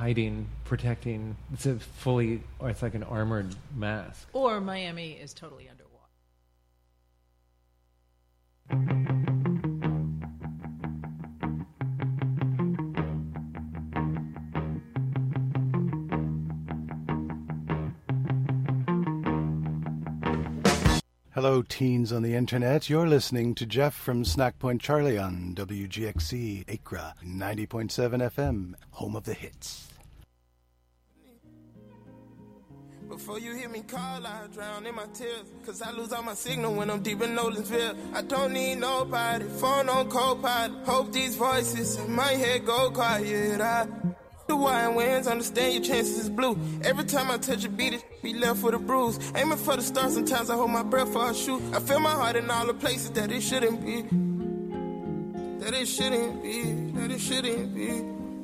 hiding, protecting. It's a fully, or it's like an armored mask. Or Miami is totally underwater. Hello, teens on the internet. You're listening to Jeff from Snack Point Charlie on WGXC Acra 90.7 FM, home of the hits. Before you hear me call, I drown in my tears. Cause I lose all my signal when I'm deep in Nolensville. I don't need nobody, phone on co-pilot. Hope these voices in my head go quiet. The wide winds, understand your chances is blue. Every time I touch a beat, it be left with a bruise. Aiming for the stars, sometimes I hold my breath before I shoot. I feel my heart in all the places that it shouldn't be. That it shouldn't be. That it shouldn't be.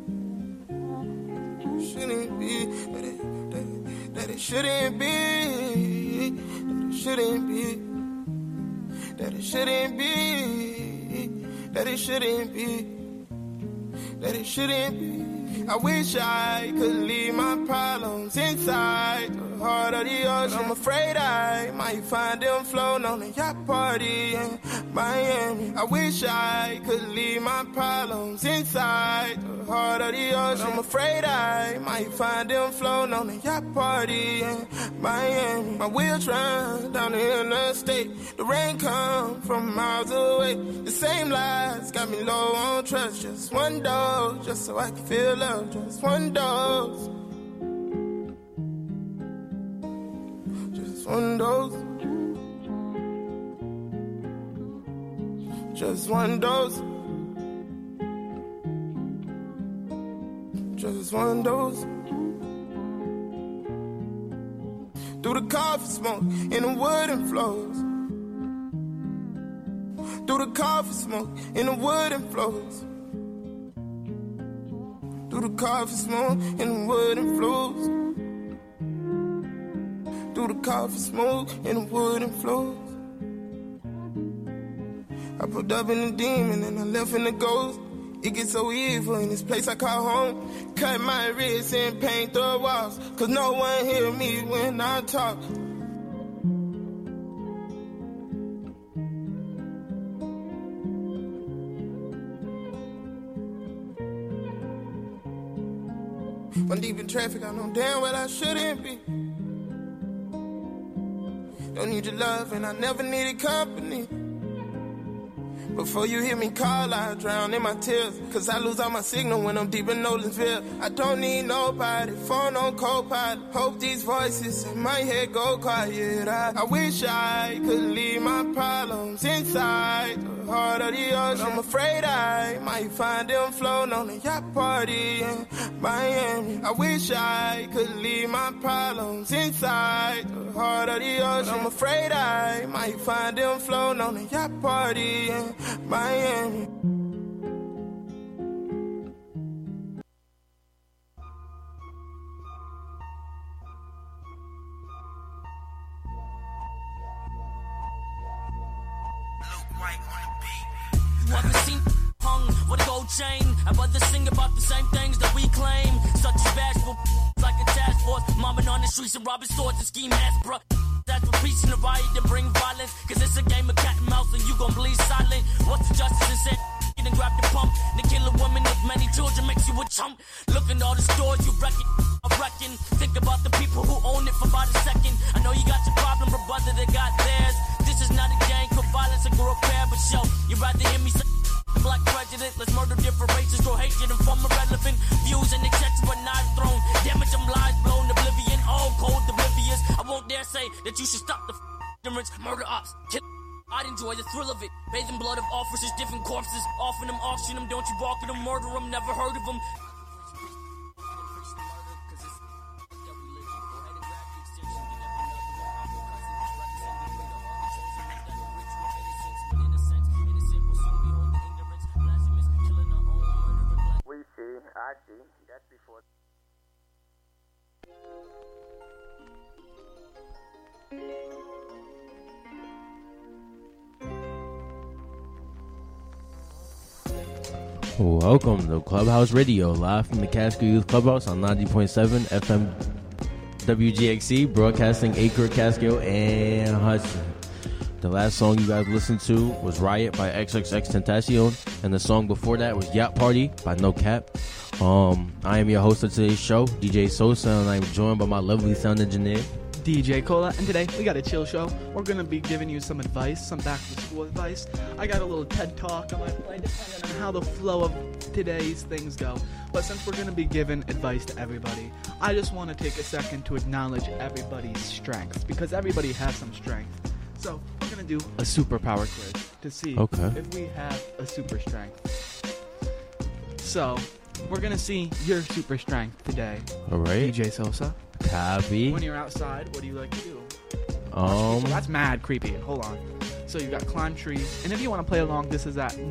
Shouldn't be. That it shouldn't be. That it shouldn't be. That it shouldn't be. That it shouldn't be. That it shouldn't be. I wish I could leave my problems inside the heart of the ocean. I'm afraid I might find them floating on a yacht party in Miami. I wish I could leave my problems inside the heart of the ocean. I'm afraid I might find them floating on a yacht party in Miami. My wheels run down the interstate. The rain come from miles away. The same lies got me low on trust. Just one dose, just so I can feel love. Just one dose. Just one dose. Just one dose. Just one dose. Through the coffee smoke in the wooden floors. Through the coffee smoke in the wooden floors. Through the coffee smoke and the wooden floors. Through the coffee smoke and the wooden floors. I put up in the demon and I left in the ghost. It gets so evil in this place I call home. Cut my wrists and paint the walls. Cause no one hear me when I talk. I'm deep in traffic, I know damn well I shouldn't be. Don't need your love and I never needed company. Before you hear me call, I drown in my tears. Cause I lose all my signal when I'm deep in Nolensville. I don't need nobody, phone on co-pilot. Hope these voices in my head go quiet. I wish I could leave my problems inside the heart of the ocean. I'm afraid I might find them floating on a yacht party in Miami. I wish I could leave my problems inside the heart of the ocean. I'm afraid I might find them floating on a yacht party in Miami. Never seen hung with a gold chain. I'd rather sing about the same things that we claim. Such as bashful, like a task force. Mobbing on the streets and robbing stores and ski masks, bruh. That's for preaching the riot and bring violence. Cause it's a game of cat and mouse and you gon' bleed silent. What's the justice in said? And grab the pump. To kill a woman with many children makes you a chump. Look at all the stores you reckon. I reckon. Think about the people who own it for about a second. I know you got your problem, but brother, they got theirs. This is not a gang for violence and grow repair, but show. You'd rather hear me say black prejudice. Let's murder different races, grow hatred and form irrelevant views and accept but not thrown. Damage them lies, blown oblivion, all cold oblivious. I won't dare say that you should stop the difference. Murder ops, kill. I'd enjoy the thrill of it. Bathing blood of officers, different corpses. Offering them, auction them, don't you bark at them, murder them, never heard of them. We see, I see, that's before. Welcome to Clubhouse Radio, live from the Catskill Youth Clubhouse on 90.7 FM WGXC, broadcasting Acre, Catskill, and Hudson. The last song you guys listened to was Riot by XXXTentacion, and the song before that was Yacht Party by No Cap. I am your host of today's show, DJ Sosa, and I'm joined by my lovely sound engineer, DJ Cola, and today we got a chill show. We're going to be giving you some advice, some back-to-school advice. I got a little TED Talk on my play depending on how the flow of today's things go. But since we're going to be giving advice to everybody, I just want to take a second to acknowledge everybody's strengths, because everybody has some strength. So we're going to do a superpower quiz to see if we have a super strength. So we're going to see your super strength today. All right. DJ Sosa. Copy. When you're outside, what do you like to do? That's mad creepy. Hold on. So you got climb trees, and if you want to play along, this is at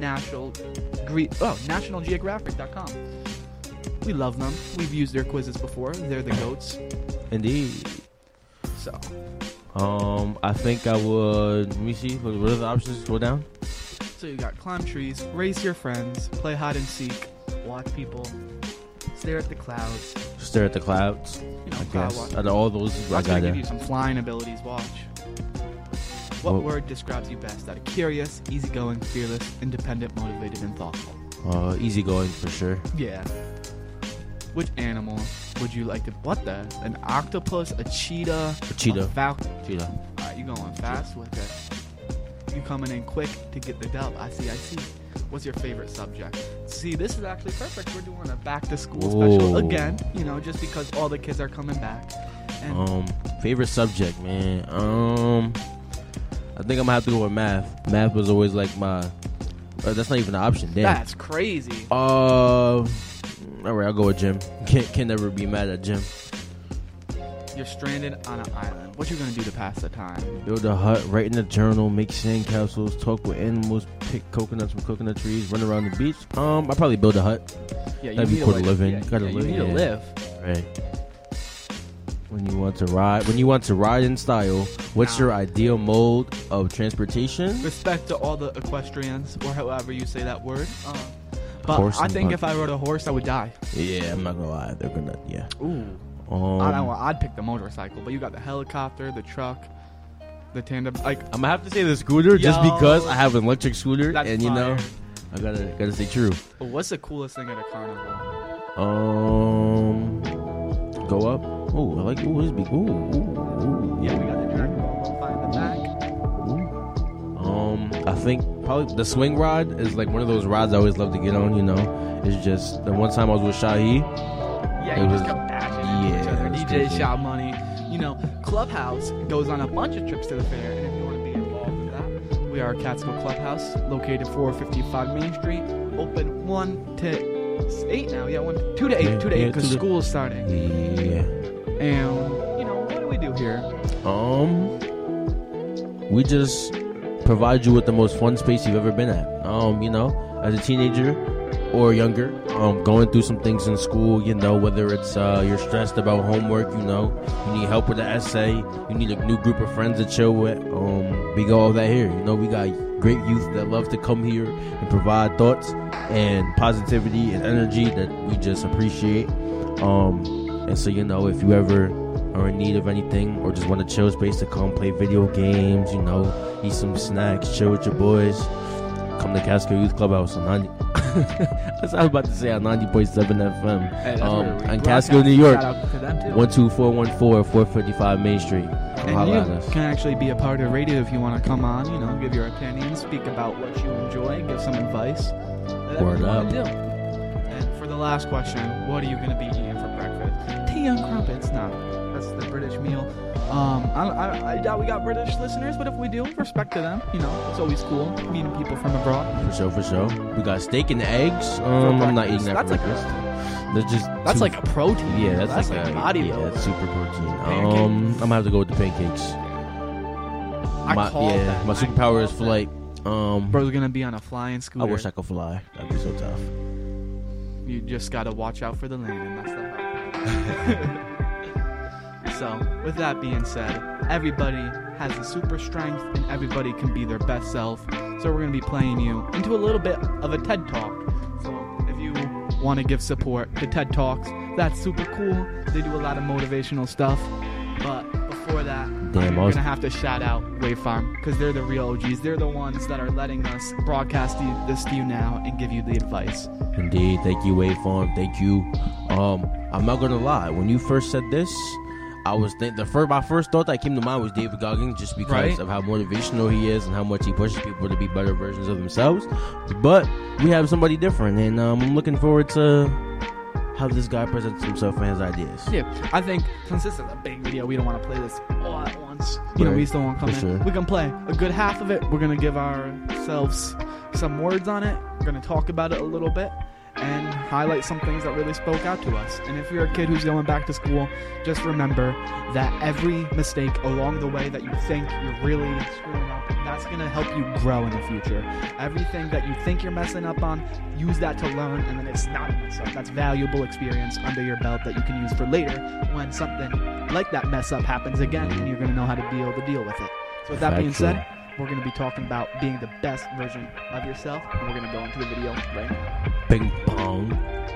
NationalGeographic.com. We love them. We've used their quizzes before. They're the goats. Indeed. So. I think I would. Let me see. What are the options? Go down. So you got climb trees, race your friends, play hide and seek, watch people, stare at the clouds. Stare at the clouds. You know, I cloud guess. watch. Out of all those, I'm going to give you some flying abilities. Watch. What word describes you best? Out of curious, easygoing, fearless, independent, motivated, and thoughtful. Easygoing for sure. Yeah. Which animal would you like to... What the? An octopus, a cheetah, A cheetah. a falcon? Cheetah. Alright, you going fast with it. You coming in quick to get the dub. I see. What's your favorite subject? See, this is actually perfect. We're doing a back-to-school special again, you know, just because all the kids are coming back. And Favorite subject, man. I think I'm gonna have to go with math. Math was always like my... that's not even an option. Damn. That's crazy. Alright, I'll go with gym. Can never be mad at gym. You're stranded on an island. What you gonna do to pass the time? Build a hut, write in a journal, make sand castles, talk with animals, pick coconuts from coconut trees, run around the beach. I'll probably build a hut. Yeah, that'd be cool to live in. Yeah, Gotta live. You need to live. Right. When you want to ride in style, what's your ideal mode of transportation? Respect to all the equestrians, or however you say that word. But I think if I rode a horse, I would die. Yeah, I'm not gonna lie. They're gonna, yeah. Ooh. I don't know. I'd pick the motorcycle, but you got the helicopter, the truck, the tandem. Like, I'm gonna have to say the scooter just because I have an electric scooter, and you know, I gotta stay true. But what's the coolest thing at a carnival? Go up. Oh, I like. Oh, this big. Ooh. Yeah, we got the Dragon Ball fight in the back. I think probably the swing ride is like one of those rides I always love to get on. You know, it's just the one time I was with Shahi. Yeah, you just kept bashing into each other. DJ Shot Money. You know, Clubhouse goes on a bunch of trips to the fair, and if you want to be involved with that, we are Catskill Clubhouse, located 455 Main Street, open 1 to 8 now. Yeah, 2 to 8, 2 to 8 because school is starting. Yeah. And you know, what do we do here? We just provide you with the most fun space you've ever been at. You know, as a teenager or younger, going through some things in school, you know, whether it's you're stressed about homework, you know, you need help with an essay, you need a new group of friends to chill with. We got all that here. You know, we got great youth that love to come here and provide thoughts and positivity and energy that we just appreciate. And so, you know, if you ever are in need of anything or just want a chill space to come play video games, you know, eat some snacks, chill with your boys, come to Catskill Youth Clubhouse on 90. That's what I was about to say, on 90.7 FM. Hey, on Catskill, New York. 12414 Main Street. And you can actually be a part of radio if you want to come on, you know, give your opinion, speak about what you enjoy, give some advice. Word up. And for the last question, what are you going to be eating for breakfast? Tea and crumpets. No, that's the British meal. I doubt we got British listeners, but if we do, respect to them. You know, it's always cool meeting people from abroad. For sure. We got steak and eggs. I'm not eating that for breakfast. That's like a protein. Yeah, that's like a body. Yeah, that's super protein. I'm gonna have to go with the pancakes. My superpower is flight. Bro's gonna be on a flying scooter. I wish I could fly. That'd be so tough. You just gotta watch out for the landing. That's the hard part. So, with that being said, everybody has a super strength and everybody can be their best self. So we're going to be playing you into a little bit of a TED Talk. So want to give support to TED Talks. That's super cool. They do a lot of motivational stuff. But before that, I'm going to have to shout out Wave Farm because they're the real OGs. They're the ones that are letting us broadcast this to you now and give you the advice. Indeed. Thank you, Wave Farm. Thank you. I'm not going to lie. When you first said this, I was my first thought that came to mind was David Goggins, just because of how motivational he is and how much he pushes people to be better versions of themselves. But we have somebody different, and I'm looking forward to how this guy presents himself and his ideas. Yeah, I think since this is a big video, we don't want to play this all at once. You know, we still want to come in. Sure. We can play a good half of it. We're going to give ourselves some words on it. We're going to talk about it a little bit and highlight some things that really spoke out to us. And if you're a kid who's going back to school, just remember that every mistake along the way that you think you're really screwing up, that's going to help you grow in the future. Everything that you think you're messing up on, use that to learn, and then it's not a mess up. That's valuable experience under your belt that you can use for later when something like that mess up happens again, and you're going to know how to be able to deal with it. So with that being said, we're going to be talking about being the best version of yourself, and we're going to go into the video right now. Bing bong.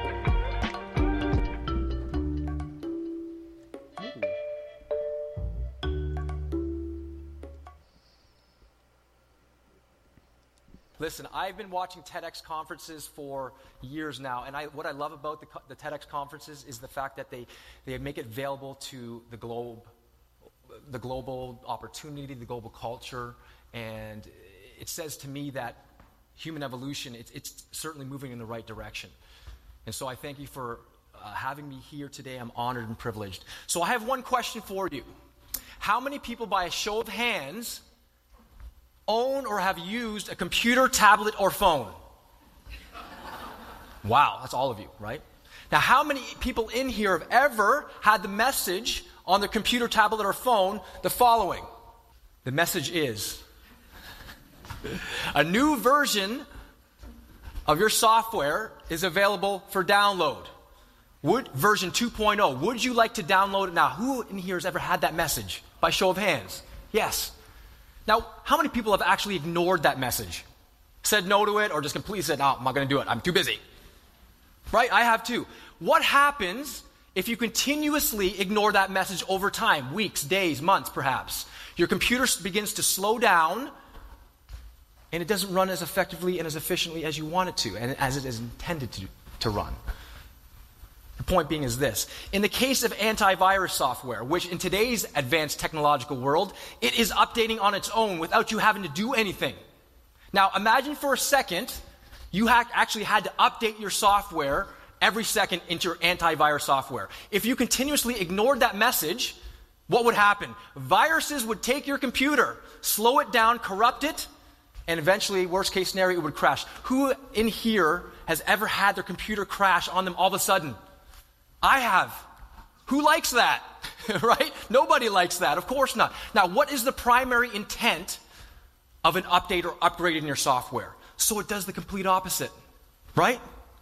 Listen, I've been watching TEDx conferences for years now, and what I love about the TEDx conferences is the fact that they make it available to the global opportunity, the global culture, and it says to me that human evolution, it's certainly moving in the right direction. And so I thank you for having me here today. I'm honored and privileged. So I have one question for you. How many people, by a show of hands, own or have used a computer, tablet, or phone? Wow, that's all of you, right? Now, how many people in here have ever had the message on their computer, tablet, or phone the following? The message is, a new version of your software is available for download. Version 2.0. Would you like to download it now? Who in here has ever had that message? By show of hands. Yes. Now, how many people have actually ignored that message? Said no to it, or just completely said, no, I'm not going to do it. I'm too busy. Right? I have too. What happens if you continuously ignore that message over time? Weeks, days, months, perhaps. Your computer begins to slow down, and it doesn't run as effectively and as efficiently as you want it to, and as it is intended to run. The point being is this. In the case of antivirus software, which in today's advanced technological world, it is updating on its own without you having to do anything. Now, imagine for a second you actually had to update your software every second into your antivirus software. If you continuously ignored that message, what would happen? Viruses would take your computer, slow it down, corrupt it, and eventually, worst case scenario, it would crash. Who in here has ever had their computer crash on them all of a sudden? I have. Who likes that? Right? Nobody likes that. Of course not. Now, what is the primary intent of an update or upgrade in your software? So it does the complete opposite. Right?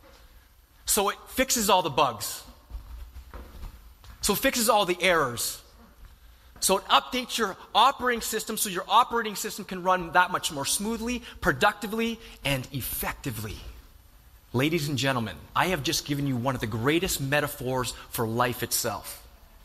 So it fixes all the bugs. So it fixes all the errors. So it updates your operating system so your operating system can run that much more smoothly, productively, and effectively. Ladies and gentlemen, I have just given you one of the greatest metaphors for life itself.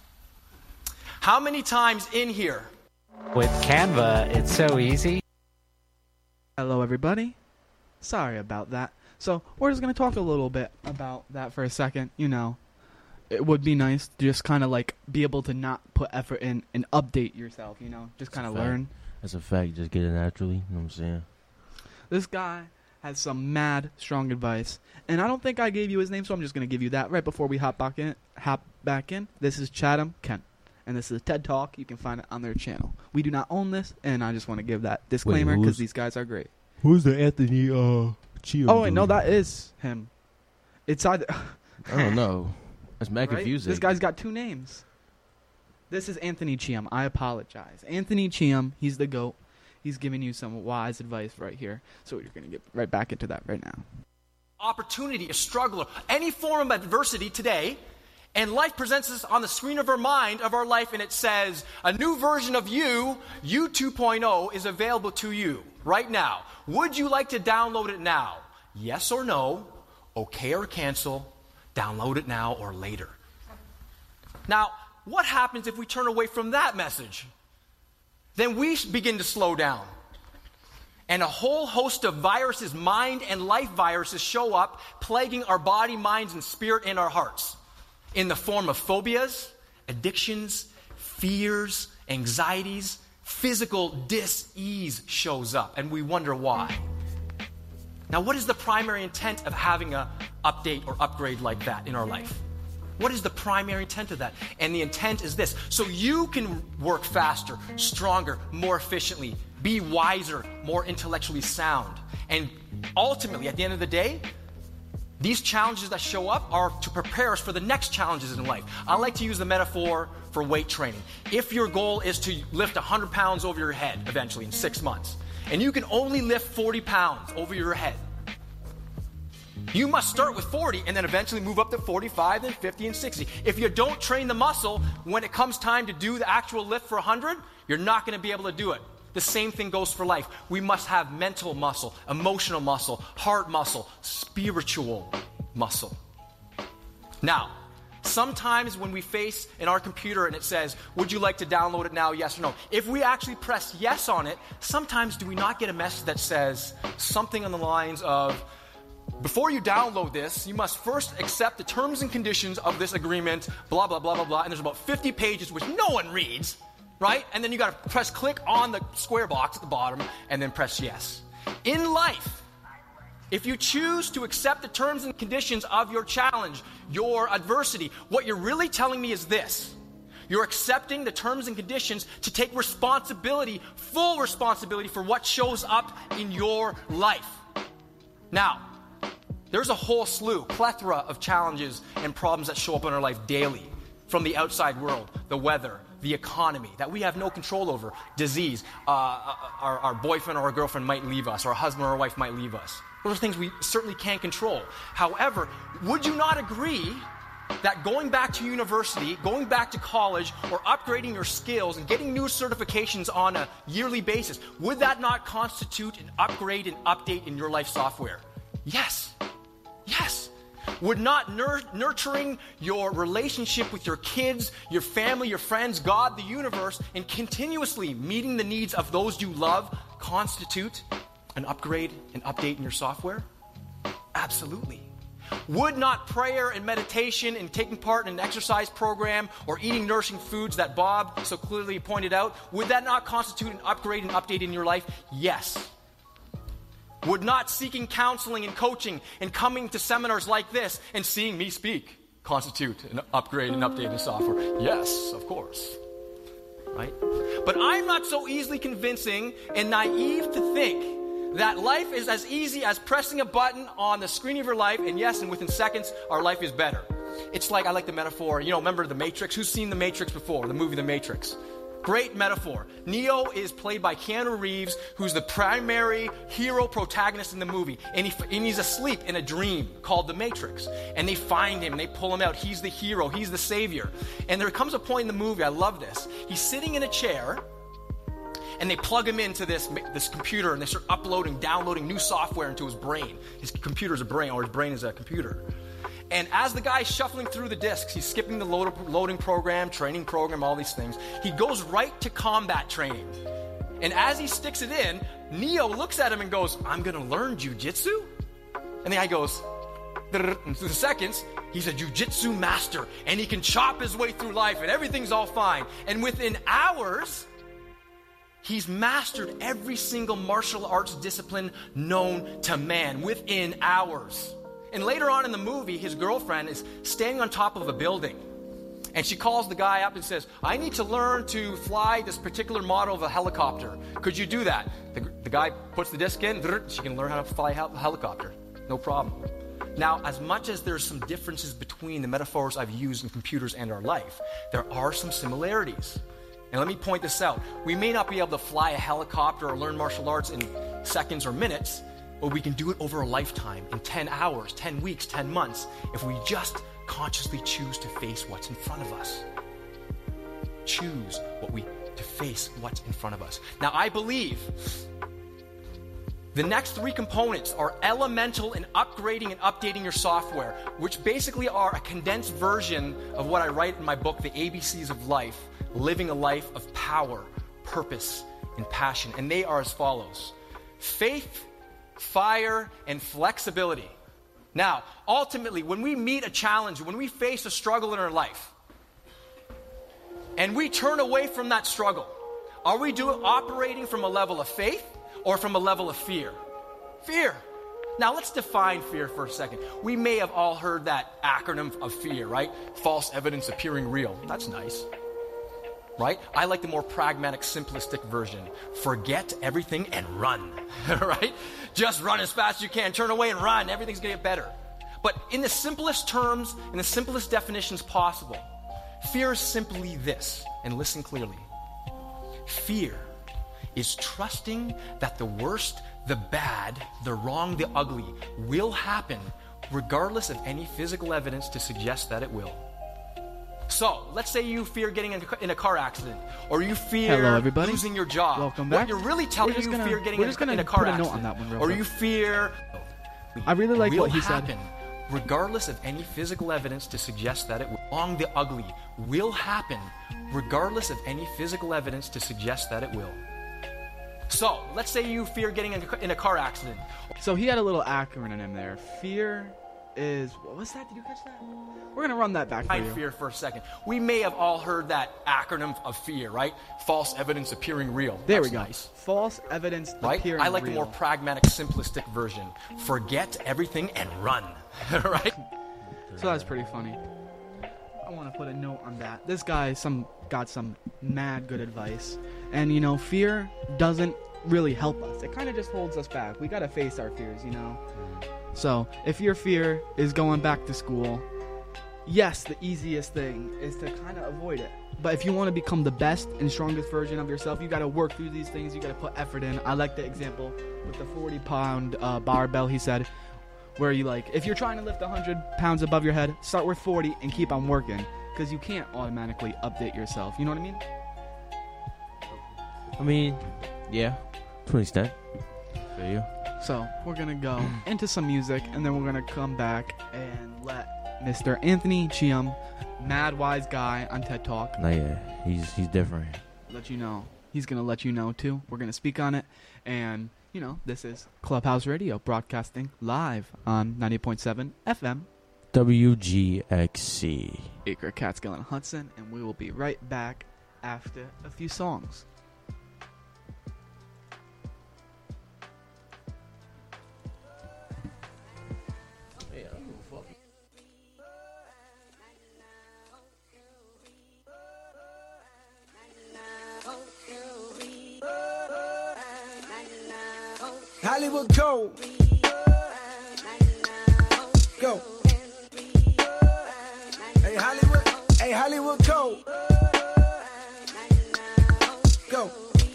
How many times in here? With Canva, it's so easy. Hello, everybody. Sorry about that. So we're just going to talk a little bit about that for a second. You know, it would be nice to just kind of like be able to not put effort in and update yourself, you know, just kind of learn. That's a fact. Just get it naturally. You know what I'm saying? This guy has some mad strong advice, and I don't think I gave you his name, so I'm just going to give you that right before we hop back in. This is Chatham Kent, and this is a TED Talk. You can find it on their channel. We do not own this, and I just want to give that disclaimer because these guys are great. Who's the Anthony Chiam? Oh, wait, no, that is him. It's either... I don't know. That's mad right? confusing. This guy's got two names. This is Anthony Chiam. I apologize. Anthony Chiam, he's the GOAT. He's giving you some wise advice right here. So you're going to get right back into that right now. Opportunity, a struggle, any form of adversity today, and life presents us on the screen of our mind, of our life, and it says, a new version of you 2.0, is available to you right now. Would you like to download it now? Yes or no? okay or cancel, download it now or later. Now, what happens if we turn away from that message? Then we begin to slow down. And a whole host of viruses, mind and life viruses, show up, plaguing our body, minds, and spirit and our hearts in the form of phobias, addictions, fears, anxieties. Physical dis-ease shows up, and we wonder why. Now, what is the primary intent of having an update or upgrade like that in our life? What is the primary intent of that? And the intent is this: so you can work faster, stronger, more efficiently, be wiser, more intellectually sound. And ultimately, at the end of the day, these challenges that show up are to prepare us for the next challenges in life. I like to use the metaphor for weight training. If your goal is to lift 100 pounds over your head eventually in 6 months, and you can only lift 40 pounds over your head, you must start with 40 and then eventually move up to 45, then 50, and 60. If you don't train the muscle, when it comes time to do the actual lift for 100, you're not going to be able to do it. The same thing goes for life. We must have mental muscle, emotional muscle, heart muscle, spiritual muscle. Now, sometimes when we face in our computer and it says, would you like to download it now, yes or no? If we actually press yes on it, sometimes do we not get a message that says something on the lines of, before you download this, you must first accept the terms and conditions of this agreement, blah, blah, blah, blah, blah, and there's about 50 pages which no one reads. Right? And then you got to press click on the square box at the bottom and then press yes. In life, if you choose to accept the terms and conditions of your challenge, your adversity, what you're really telling me is this: you're accepting the terms and conditions to take responsibility, full responsibility for what shows up in your life. Now, there's a whole plethora of challenges and problems that show up in our life daily from the outside world, the weather, the economy, that we have no control over, disease, our boyfriend or our girlfriend might leave us, or our husband or our wife might leave us. Those are things we certainly can't control. However, would you not agree that going back to university, going back to college, or upgrading your skills and getting new certifications on a yearly basis, would that not constitute an upgrade and update in your life software? Yes. Yes. Would not nurturing your relationship with your kids, your family, your friends, God, the universe, and continuously meeting the needs of those you love constitute an upgrade and update in your software? Absolutely. Would not prayer and meditation and taking part in an exercise program or eating nourishing foods that Bob so clearly pointed out, would that not constitute an upgrade and update in your life? Yes. Would not seeking counseling and coaching and coming to seminars like this and seeing me speak constitute an upgrade and update in software? Yes, of course. Right? But I'm not so easily convincing and naive to think that life is as easy as pressing a button on the screen of your life, and yes, and within seconds, our life is better. It's like, I like the metaphor, remember The Matrix? Who's seen The Matrix before, the movie The Matrix? Great metaphor. Neo is played by Keanu Reeves, who's the primary hero protagonist in the movie. And he's asleep in a dream called The Matrix. And they find him, and they pull him out. He's the hero. He's the savior. And there comes a point in the movie, I love this. He's sitting in a chair, and they plug him into this computer, and they start downloading new software into his brain. His computer's a brain, or his brain is a computer. And as the guy's shuffling through the disks, he's skipping the loading program, training program, all these things. He goes right to combat training. And as he sticks it in, Neo looks at him and goes, I'm going to learn jujitsu? And the guy goes, in 2 seconds, he's a jujitsu master. And he can chop his way through life and everything's all fine. And within hours, he's mastered every single martial arts discipline known to man. Within hours. And later on in the movie, his girlfriend is standing on top of a building. And she calls the guy up and says, I need to learn to fly this particular model of a helicopter. Could you do that? The guy puts the disc in, she can learn how to fly a helicopter. No problem. Now, as much as there's some differences between the metaphors I've used in computers and our life, there are some similarities. And let me point this out. We may not be able to fly a helicopter or learn martial arts in seconds or minutes, but we can do it over a lifetime, in 10 hours, 10 weeks, 10 months, if we just consciously choose to face what's in front of us. To face what's in front of us. Now, I believe The next three components are elemental in upgrading and updating your software, which basically are a condensed version of what I write in my book, The ABCs of Life, Living a Life of Power, Purpose, and Passion. And they are as follows: faith, fire, and flexibility. Now, ultimately, when we meet a challenge, when we face a struggle in our life, and we turn away from that struggle, are we operating from a level of faith or from a level of fear? Fear. Now let's define fear for a second. We may have all heard that acronym of fear, right? False evidence appearing real. That's nice, right? I like the more pragmatic, simplistic version. Forget everything and run, right? Just run as fast as you can. Turn away and run. Everything's going to get better. But in the simplest terms, in the simplest definitions possible, fear is simply this, and listen clearly. Fear is trusting that the worst, the bad, the wrong, the ugly will happen regardless of any physical evidence to suggest that it will. So, let's say you fear getting in a car accident, or you fear losing your job. Welcome back. What you're really telling you fear getting in a car accident, or you fear... I really like what he happen, said. Regardless of any physical evidence to suggest that it will. Wrong, the ugly will happen regardless of any physical evidence to suggest that it will. So, let's say you fear getting in a car accident. So he had a little acronym there. Fear is... What was that? Did you catch that? We're going to run that back for you. Fear for a second. We may have all heard that acronym of fear, right? False evidence appering real. There That's we go. Nice. False evidence appearing real. I like the more pragmatic, simplistic version. Forget everything and run, right? So that's pretty funny. I want to put a note on that. This guy got some mad good advice. And, you know, fear doesn't really help us. It kind of just holds us back. We got to face our fears, you know? So, if your fear is going back to school, yes, the easiest thing is to kind of avoid it. But if you want to become the best and strongest version of yourself, you got to work through these things. You got to put effort in. I like the example with the 40-pound barbell, he said, where you if you're trying to lift 100 pounds above your head, start with 40 and keep on working, because you can't automatically update yourself. You know what I mean? I mean, yeah, to an extent. Feel you. So, we're going to go into some music, and then we're going to come back and let Mr. Anthony Chiam, mad wise guy on TED Talk. Nah, yeah, he's different. Let you know. He's going to let you know, too. We're going to speak on it. And, you know, this is Clubhouse Radio, broadcasting live on 90.7 FM. WGXC. Acre Catskill and Hudson, and we will be right back after a few songs. Hollywood go. Go. Hey Hollywood. Hey Hollywood go. Go.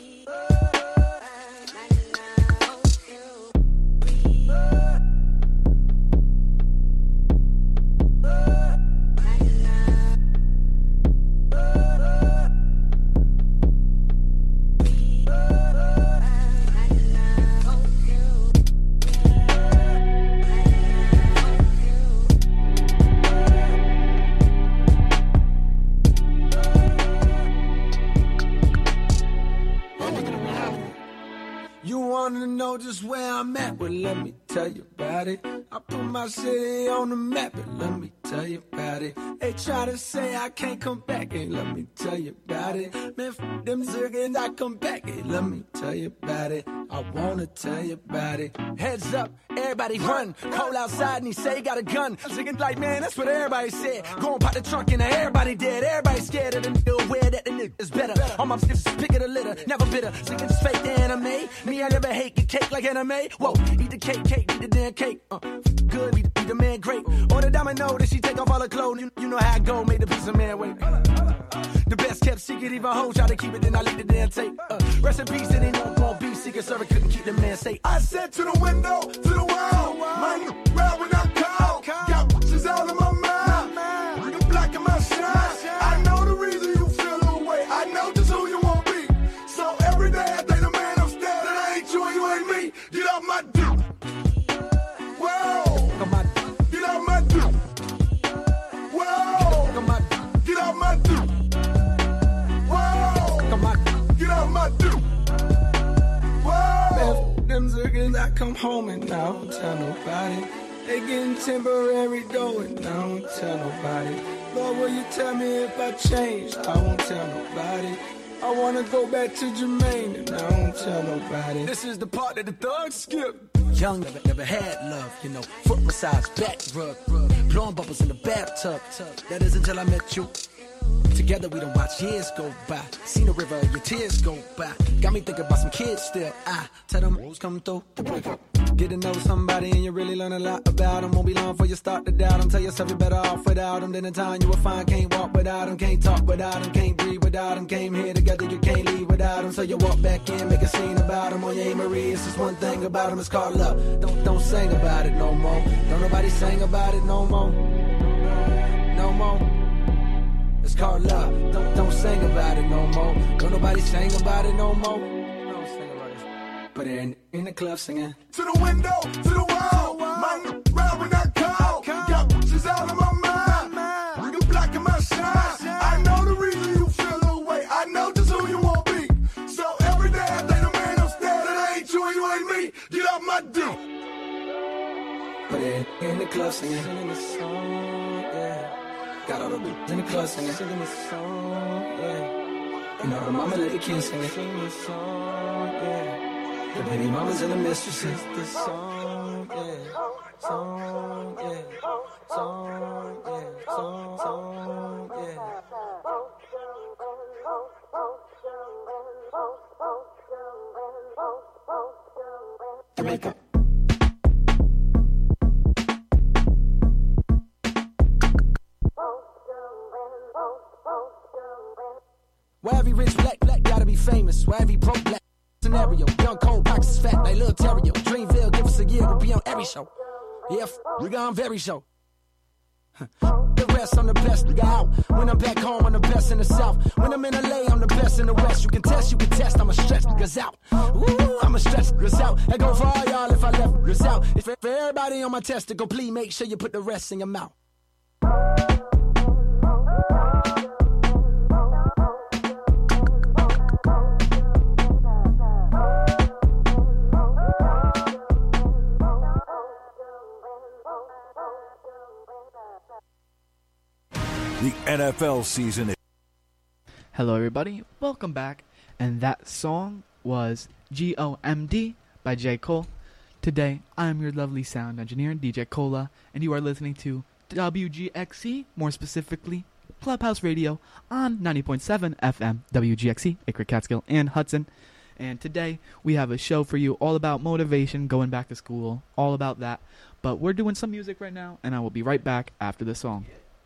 Just where I'm at, well let me tell you about it. I put my city on the map, and let me tell you about it. They try to say I can't come back, and let me tell you about it. Man, f them ziggins, I come back, and let me tell you about it. I wanna tell you about it. Heads up, everybody run. Cole outside and he say he got a gun. Ziggins like, man, that's what everybody said. Go and pop the trunk and everybody dead. Everybody scared of the nigga, aware that the nigga is better. All my bitches pick of the litter, never bitter. Ziggins fake the anime. Me, I never hate the cake like anime. Whoa, eat the cake, eat the damn cake. Good, be the man great. Or the domino that she take off all her clothes. You know how I go, make the piece of man wait. The best kept secret, even hoes try to keep it, then I leave the damn tape. Rest in peace, and they know I'm gon' be secret server, couldn't keep the man safe. I said to the window, to the world, my ride when I call. Got bitches out of my mind, you can black in my shine. I know the reason you feel the way, I know just who you won't be. So every day I thank the man upstairs, that I ain't you and you ain't me. Get off my come home and I don't tell nobody. They getting temporary dough and I don't tell nobody. Lord, will you tell me if I changed? I won't tell nobody. I wanna go back to Jermaine and I won't tell nobody. This is the part that the thugs skip. Young, never had love, you know. Foot massage, back rub, blowing bubbles in the bathtub. That is until I met you. Together we done watch years go by. Seen the river, your tears go by. Got me thinking about some kids still. I tell them who's coming through. Get to know somebody and you really learn a lot about them. Won't be long before you start to doubt them. Tell yourself you're better off without them. Then in time you will find can't walk without them. Can't talk without them. Can't breathe without them. Came here together, you can't leave without them. So you walk back in, make a scene about them. On your A-Marie, it's just one thing about them. It's called love. Don't sing about it no more. Don't nobody sing about it no more. No more. It's called love. Don't sing about it no more. Don't nobody sing about it no more. Don't sing about it. But in the club singing. To the window, to the wall. My round when I call. Got bitches out of my mind. You blocking my shine. I know the reason you feel the way. I know just who you want to be. So every day I think the man upstairs. That ain't you and you ain't me. Get off my dick. But in the club singing. Singing the song, yeah. Got all the bitches in the club singing the song, yeah. And all the mama let the kids singing the song, yeah. The baby mamas and the mistresses the song, yeah. Song, yeah. Song, yeah. Song, yeah. Jamaica. Where every rich black gotta be famous. Where every broke black scenario. Young cold boxes fat like Lil Terrio. Dreamville, give us a year, we'll be on every show. Yeah, we got on very show. The rest, I'm the best nigga out. When I'm back home, I'm the best in the South. When I'm in LA, I'm the best in the West. You can test, I'ma stretch niggas out. Ooh, I'ma stretch niggas out. That go for all y'all if I left niggas out. If for everybody on my testicle, please make sure you put the rest in your mouth. The NFL season. Hello, everybody. Welcome back. And that song was GOMD by J. Cole. Today, I'm your lovely sound engineer, DJ Cola, and you are listening to WGXC, more specifically, Clubhouse Radio on 90.7 FM, WGXC, Acre, Catskill, and Hudson. And today, we have a show for you all about motivation, going back to school, all about that. But we're doing some music right now, and I will be right back after the song.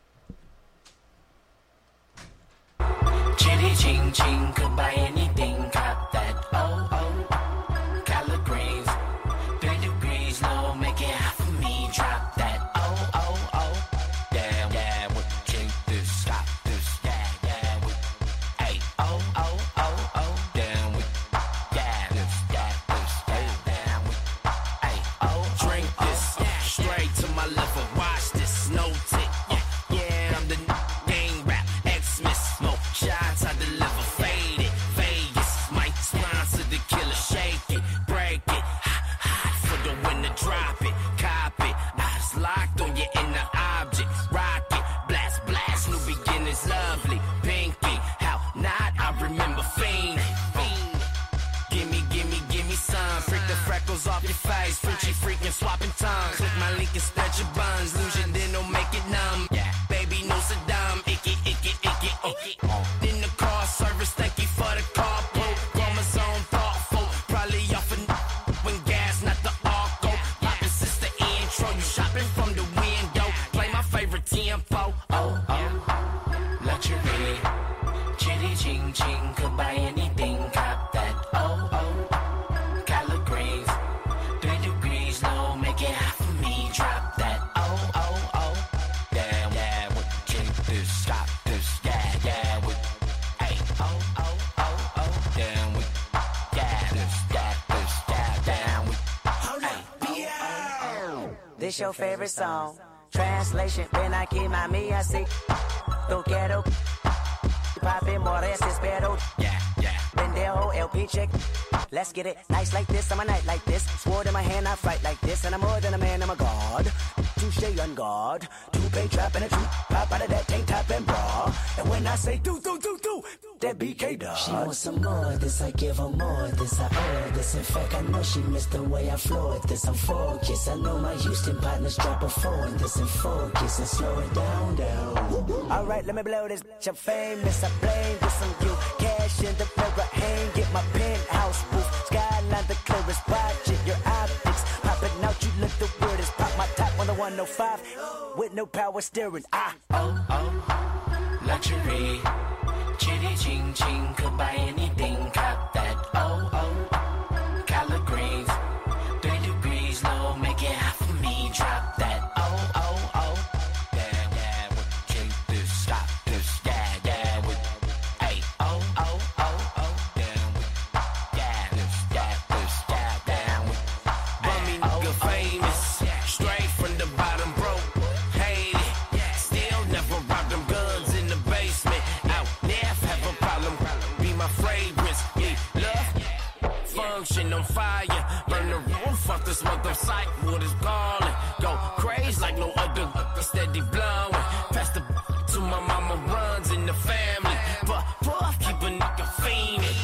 Chitty ching ching, could buy anything, cop that. Oh oh, collard greens, 3 degrees low, make it hot for me. Drop that. Oh oh oh, yeah yeah, we drink this, stop this, yeah yeah, we. Hey oh oh oh oh, damn we, yeah this, yeah we. Hey oh, drink this, straight to my liver. Watch this, no tick, yeah I'm the gang rap, X-Miss smoke. Shots I deliver, faded, Vegas might sponsor the killer, shake it, break it, hot for the winner, drop it, cop it, eyes locked on your inner object, rock it, blast, new beginnings, lovely, pinky, how not, I remember fiend, gimme some, freak the freckles off your face, Frenchy freaking swapping tongues, click my link and stretch your buns, lose your then don't make it numb, yeah, baby no Saddam, icky. In the car service, thank you for the carpool. Chromosome thoughtful, probably off when gas, not the arco. Poppin' sister intro, you shopping from the window. Play my favorite tempo. Oh oh, luxury, chitty ching ching, could buy anything, cop that. Oh oh, collard greens, 3 degrees low, make it hot for me. Drop that. Oh oh oh, yeah, we drink this, stop this, yeah we. Hey oh oh oh, damn we, yeah this, damn we. This your favorite song. Translation, ven aquí mami así. Tú quiero papi more espero. Yeah. Rodeo, LP chick. Let's get it nice like this, I'm a night like this. Sword in my hand, I fight like this. And I'm more than a man, I'm a god. Touche on guard. Two-pay trap and a troop. Pop out of that tank top and bra. And when I say do, that BK dog. She wants some more of this, I give her more of this, I owe this. In fact, I know she missed the way I flow at this. I'm focused, I know my Houston partners drop a four in this and focus and slow it down. Alright, let me blow this bitch, I'm famous, I blame this on you. Cash in the Ferrari, hang, get my penthouse roof. Skyline the clearest, watch it, your optics. Popping out, you look the weirdest. Pop my top on the 105, with no power steering. Luxury. Chitty ching ching, could buy anything, cop that. Collard greens, 3 degrees low, make it hot for me, drop that. Yeah, we kick this, stop this, yeah, we, hey, yeah, we, bummy nigga famous, straight from the bottom, broke, hate it, still never robbed them guns in the basement. Fragrance, yeah, love, function on fire, burn the roof off this mother psych, water's ballin', go crazy like no other, steady blowing, pass the to my mama runs in the family, but keep a nigga fiendin',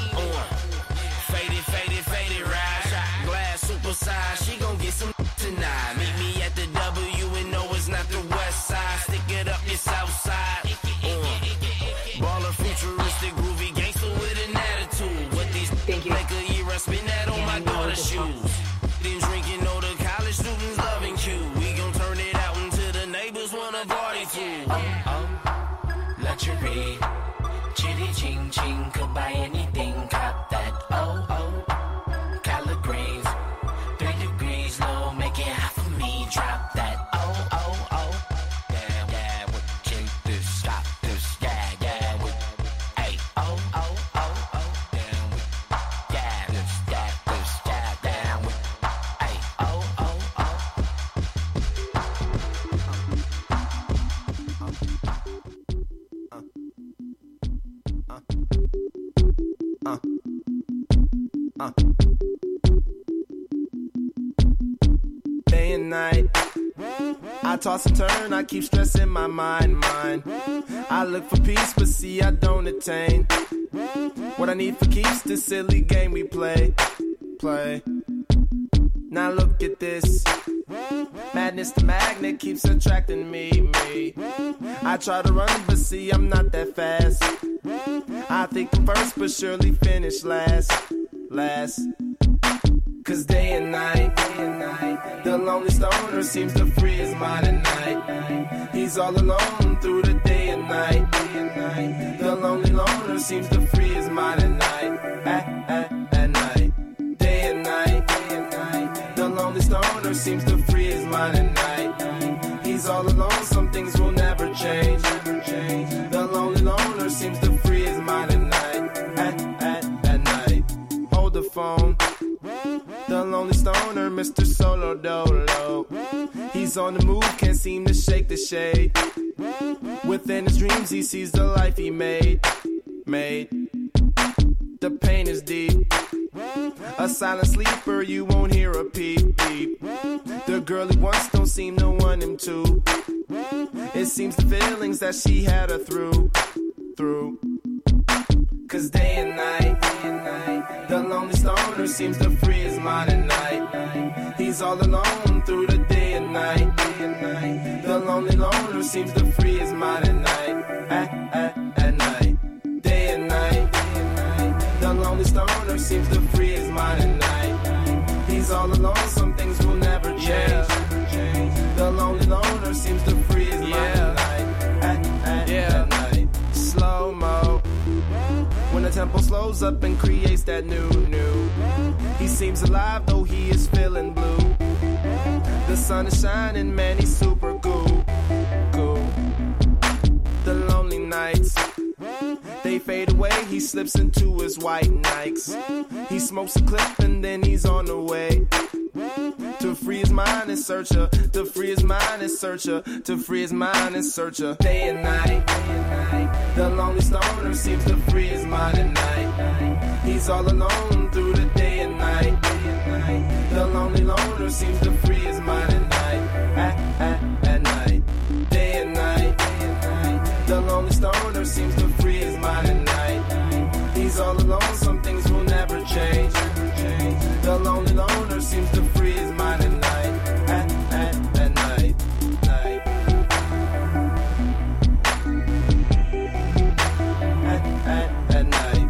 faded, ride, shot glass, super size, she gon' get some tonight, meet me at the W and no it's not the west side, stick it up your south side, baller futuristic, groovy gangster with an attitude. What these make a year I spend that on my daughter's shoes. Then drinking, all the college students loving Q. We gon' turn it out until the neighbors wanna party too. Luxury, chitty ching ching, could buy anything, cop that. Collard greens, 3 degrees low, make it hot for me, drop that. Yeah, we kick this, stop this, yeah, we, hey, damn, we, yeah, this, yeah, damn, we, hey, Day and night, I toss and turn, I keep stressing my mind. I look for peace, but see I don't attain what I need for keeps this silly game we play. Now look at this, madness the magnet keeps attracting me. I try to run, but see I'm not that fast. I think I'm first, but surely finish last. Cause day and night, the lonely stoner seems to free his mind at night. He's all alone through the day and night. The lonely loner seems to free his mind at night. At night, day and night, the lonely stoner seems to free his mind at night. He's all alone, some things will never change. The lonely loner seems to free his mind at night. At night, hold the phone. The lonely stoner, Mr. Solo Dolo. He's on the move, can't seem to shake the shade. Within his dreams, he sees the life he made. The pain is deep. A silent sleeper, you won't hear a peep. The girl he wants don't seem to want him to. It seems the feelings that she had her through. Cause day and night, the lonely stoner seems to free his mind at night. He's all alone through the day and night. The lonely loner seems to free his mind at night. At night, day and night, the lonely stoner seems to free his mind at night. He's all alone, some things will never change. The lonely loner seems to free his mind at night. At night, slow-mo. When the tempo slows up and creates that new. He seems alive though he is feeling blue. The sun is shining, man, he's super cool. The lonely nights, they fade away, he slips into his white Nikes. He smokes a clip and then he's on the way. To free his mind and search her. To free his mind and search her. To free his mind and search her. Day and night, the lonely stoner seems to free his mind at night. He's He's all alone through the day and night. The lonely loner seems to free his mind at night. At night. Day and night. The lonely stoner seems to free his mind at night. He's all alone, some things will never change. The lonely loner seems to free his mind at night. At night. At night.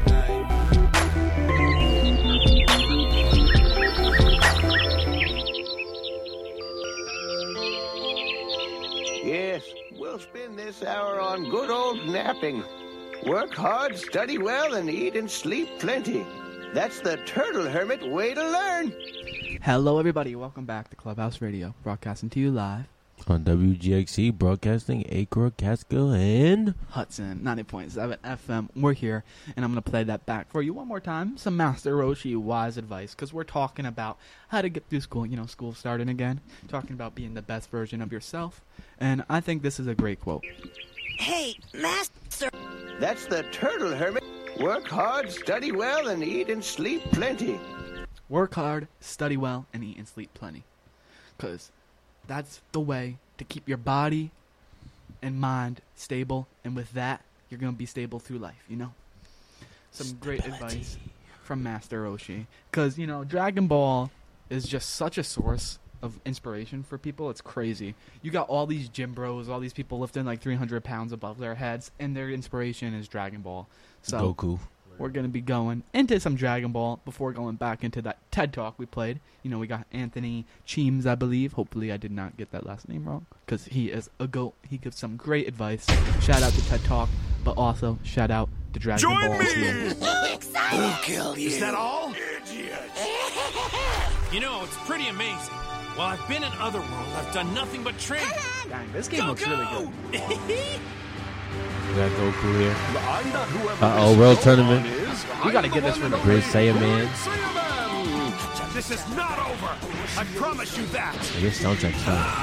Yes, we'll spend this hour on good old napping. Work hard, study well, and eat and sleep plenty. That's the Turtle Hermit way to learn. Hello, everybody. Welcome back to Clubhouse Radio, broadcasting to you live on WGXC, broadcasting Acre, Catskill, and Hudson, 90.7 FM. We're here, and I'm going to play that back for you one more time. Some Master Roshi wise advice, because we're talking about how to get through school. You know, school starting again. Talking about being the best version of yourself. And I think this is a great quote. Hey, Master! That's the Turtle Hermit. Work hard, study well, and eat and sleep plenty. Work hard, study well, and eat and sleep plenty. Because that's the way to keep your body and mind stable. And with that, you're going to be stable through life, you know? Some great advice from Master Roshi. Because, you know, Dragon Ball is just such a source of inspiration for people. It's crazy. You got all these gym bros, all these people lifting like 300 pounds above their heads, and their inspiration is Dragon Ball. So Goku. We're going to be going into some Dragon Ball before going back into that TED Talk we played. You know, we got Anthony Cheems, I believe. Hopefully I did not get that last name wrong, because he is a GOAT. He gives some great advice. Shout out to TED Talk, but also shout out to Dragon Ball. Join me! Who killed you? Is that all? You know, it's pretty amazing. While I've been in Otherworld, I've done nothing but train. Dang, this game looks really good. We got Goku here. Uh-oh, World Tournament. We gotta get this for the Great Saiyaman. This is not over. I promise you that. I guess soundtrack's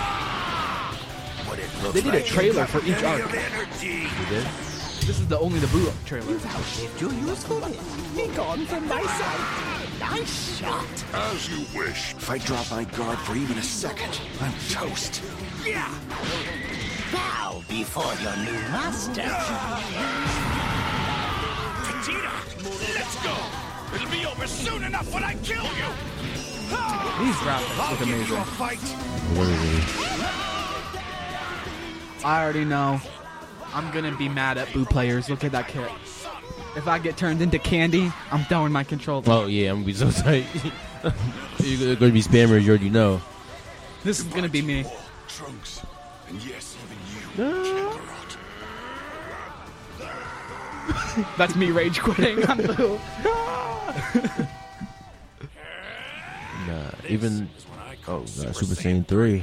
fun. They did a trailer for each arc. You did? This is the only the Buu trailer. Your usefulness. Be gone from my sight. Nice shot. As you wish. If I drop my guard for even a second, I'm toast. Yeah. Bow before your new master. Vegeta, let's go. It'll be over soon enough when I kill you. These graphics look amazing. Literally. I already know. I'm gonna be mad at Buu players. Look at that carrot. If I get turned into candy, I'm throwing my controller. Oh, yeah, I'm gonna be so tight. You're gonna be spammers, you already know. This is gonna be me. Trunks, and yes, even you. That's me rage quitting. I'm Buu. Nah, even Super Saiyan 3.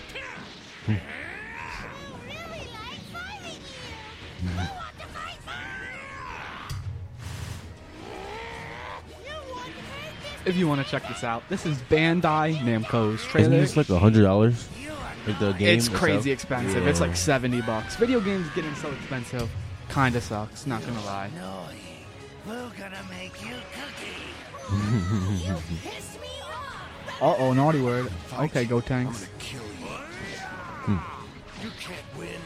If you want to check this out, this is Bandai Namco's trailer. Isn't this like $100? Like the game It's crazy itself? expensive. Yeah. It's like $70. Video games getting so expensive kinda sucks, not gonna lie. We're gonna make you cookie. Uh-oh, naughty word. Okay, go Tanks. You can't win.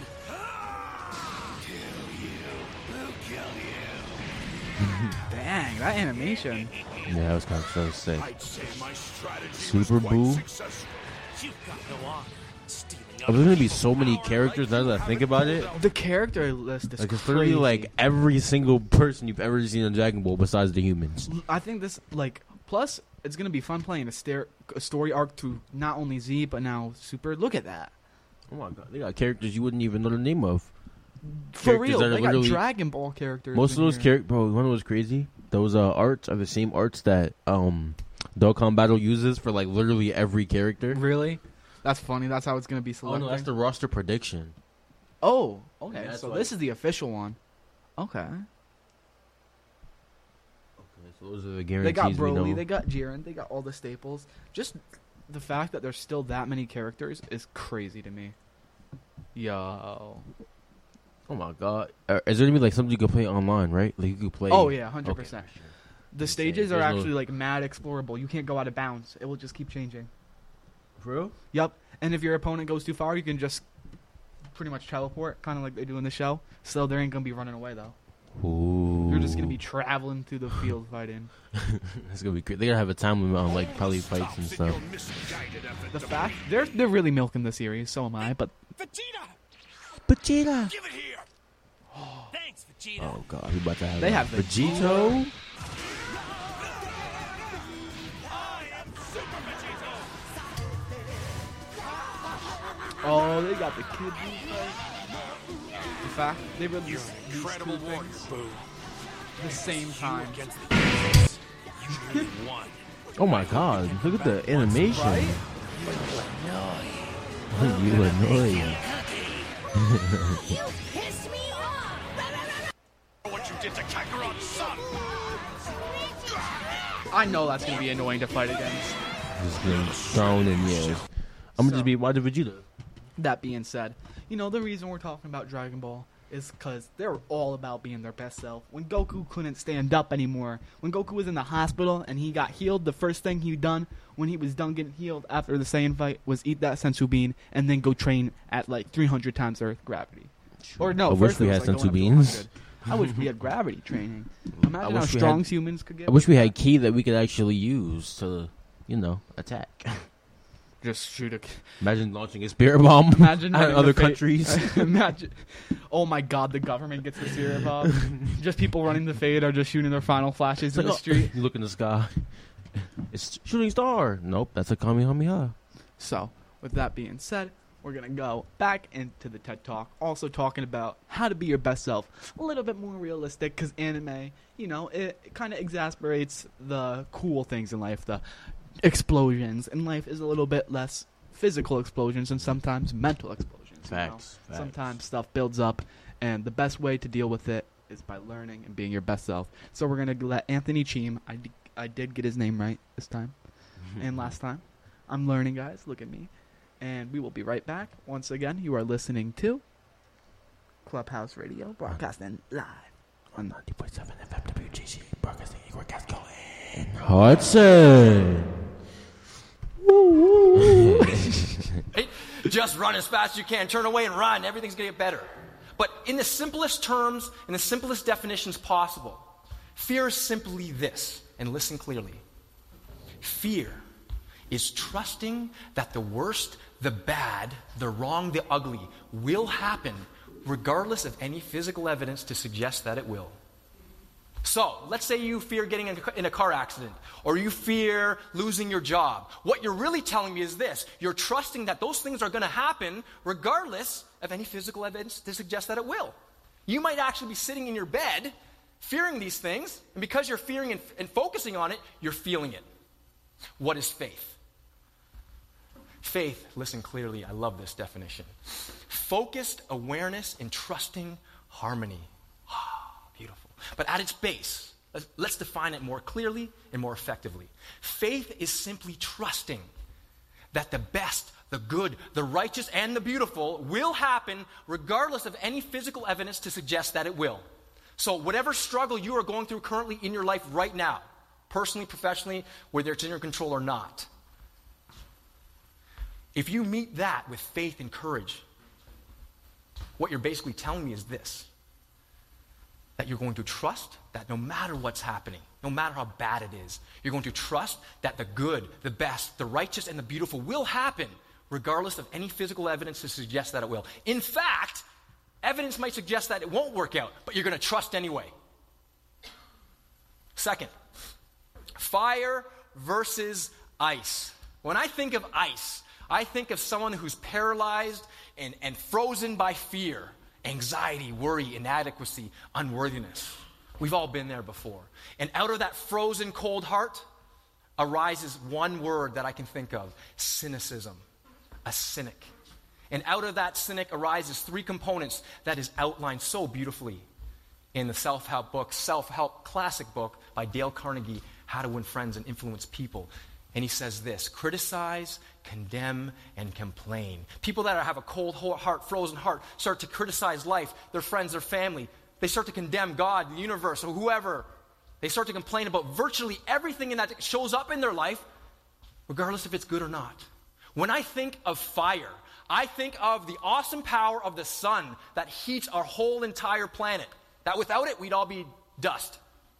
Dang, that animation. Yeah, that was kind of so sick. I'd say my strategy Super was quite Buu. successful. You've got no honor. Oh, there's gonna be so many characters now that I think about it. The character list is Like it's crazy. literally like every single person you've ever seen in Dragon Ball besides the humans. I think this, like, plus it's gonna be fun playing a story arc to not only Z but now Super. Look at that. Oh my god, they got characters you wouldn't even know the name of. For Characters real, that are they got literally- Dragon Ball characters. Most of in those here. characters, bro. One of those crazy. Those arts are the same arts that Dokkan Battle uses for like literally every character. Really? That's funny. That's how it's gonna be Oh selected. no, that's the roster prediction. Oh, okay. Yeah, that's So why- this is the official one. Okay. Okay, so those are the guarantees. They got we Broly, know. they got Jiren, they got all the staples. Just the fact that there's still that many characters is crazy to me. Yo. Oh my god, is there gonna be like something you can play online, right? Like you could play. Oh yeah, 100%. The stages are There's actually like mad explorable. You can't go out of bounds. It will just keep changing. For real? Yep. And if your opponent goes too far, you can just pretty much teleport, kind of like they do in the show. So they ain't gonna be running away though. Ooh. You're just gonna be traveling through the field fighting. It's gonna be great. They're gonna have a time limit on like probably fights and stuff. The fact they're really milking the series. So am I. But Vegeta. Give it here. Thanks, Vegeta. Oh god, we about to have. They a have Vegito. Oh, they got the kid. In fact, they released these Incredible two warrior, things Boo. the same time. Oh my god, look at the animation. Right? You annoying. What you did to Kakarot's son. I know that's gonna be annoying to fight against. Just getting thrown in the air. I'm gonna just be watching Vegeta. That being said, you know, the reason we're talking about Dragon Ball is because they're all about being their best self. When Goku couldn't stand up anymore, when Goku was in the hospital and he got healed, the first thing he done when he was done getting healed after the Saiyan fight was eat that sensu bean and then go train at like 300 times Earth gravity. Or no, I wish first we it was, had like, sensu going up to beans. 100. I wish we had gravity training. Imagine how strong humans could get. I wish we had ki that we could actually use to, you know, attack. Just shoot a. Imagine launching a spirit bomb Imagine at having other the countries. Imagine. Oh my God, the government gets the spirit bomb. Just people running the fade are just shooting their final flashes in the street. You look in the sky. It's shooting star. Nope, that's a Kamehameha. So, with that being said, we're going to go back into the TED Talk, also talking about how to be your best self. A little bit more realistic, because anime, you know, it kind of exasperates the cool things in life, the explosions. And life is a little bit less physical explosions and sometimes mental explosions. Facts. Sometimes stuff builds up, and the best way to deal with it is by learning and being your best self. So we're going to let Anthony Cheem, I did get his name right this time, and last time. I'm learning, guys. Look at me. And we will be right back. Once again, you are listening to Clubhouse Radio, broadcasting live on 90.7 FM WGC, broadcasting Hudson. Hey, just run as fast as you can. Turn away and run. Everything's going to get better. But in the simplest terms, in the simplest definitions possible, fear is simply this, and listen clearly. Fear is trusting that the worst, the bad, the wrong, the ugly will happen regardless of any physical evidence to suggest that it will. So, let's say you fear getting in a car accident, or you fear losing your job. What you're really telling me is this. You're trusting that those things are going to happen regardless of any physical evidence to suggest that it will. You might actually be sitting in your bed fearing these things, and because you're fearing and focusing on it, you're feeling it. What is faith? Faith, listen clearly, I love this definition. Focused awareness and trusting harmony. Beautiful. But at its base, let's define it more clearly and more effectively. Faith is simply trusting that the best, the good, the righteous, and the beautiful will happen regardless of any physical evidence to suggest that it will. So whatever struggle you are going through currently in your life right now, personally, professionally, whether it's in your control or not, if you meet that with faith and courage, what you're basically telling me is this: that you're going to trust that no matter what's happening, no matter how bad it is, you're going to trust that the good, the best, the righteous, and the beautiful will happen regardless of any physical evidence to suggest that it will. In fact, evidence might suggest that it won't work out, but you're going to trust anyway. Second, fire versus ice. When I think of ice, I think of someone who's paralyzed and frozen by fear, anxiety, worry, inadequacy, unworthiness. We've all been there before. And out of that frozen cold heart arises one word that I can think of: cynicism. A cynic. And out of that cynic arises three components that is outlined so beautifully in the self-help classic book by Dale Carnegie, How to Win Friends and Influence People. And he says this: criticize, condemn, and complain. People that have a cold heart, frozen heart, start to criticize life, their friends, their family. They start to condemn God, the universe, or whoever. They start to complain about virtually everything that shows up in their life, regardless if it's good or not. When I think of fire, I think of the awesome power of the sun that heats our whole entire planet. That without it, we'd all be dust.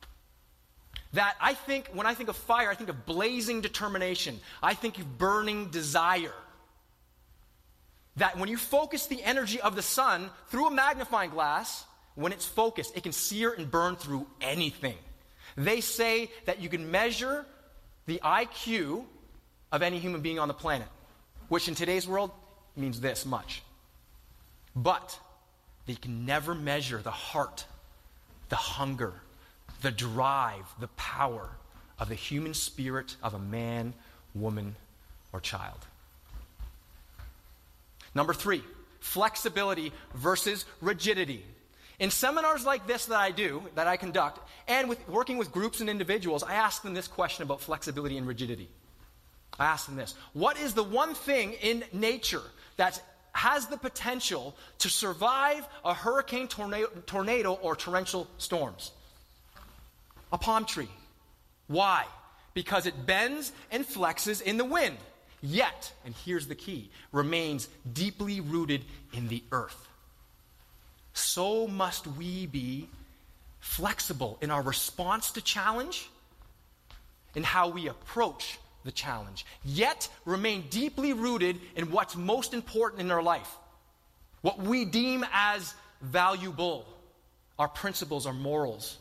When I think of fire, I think of blazing determination. I think of burning desire. That when you focus the energy of the sun through a magnifying glass, when it's focused, it can sear and burn through anything. They say that you can measure the IQ of any human being on the planet, which in today's world means this much. But they can never measure the heart, the hunger, the drive, the power of the human spirit of a man, woman, or child. Number 3, flexibility versus rigidity. In seminars like this that I conduct, and with working with groups and individuals, I ask them this question about flexibility and rigidity. I ask them this: what is the one thing in nature that has the potential to survive a hurricane, tornado, or torrential storms? A palm tree. Why? Because it bends and flexes in the wind, yet, and here's the key, remains deeply rooted in the earth. So must we be flexible in our response to challenge, in how we approach the challenge, yet remain deeply rooted in what's most important in our life, what we deem as valuable, our principles, our morals.